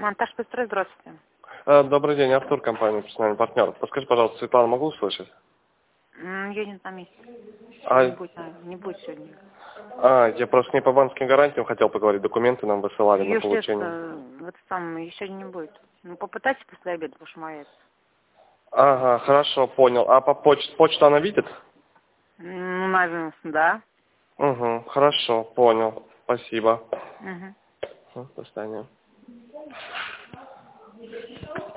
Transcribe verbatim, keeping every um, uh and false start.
Монтаж Пестрой, здравствуйте. Э, Добрый день, Артур, компания «Персональный партнер». Подскажи, пожалуйста, Светлана, могу услышать? М, Я не на месте. А, Не будет, а, не будет сегодня. а, я просто не по банковским гарантиям хотел поговорить, документы нам высылали на Ее сейчас, получение. вот сам, ее сегодня не будет. Ну, попытайся после обеда, потому что моя. Ага, хорошо, понял. А по почте, почту она видит? Ну, наверное, да. Угу, хорошо, понял. Спасибо. Угу. До свидания.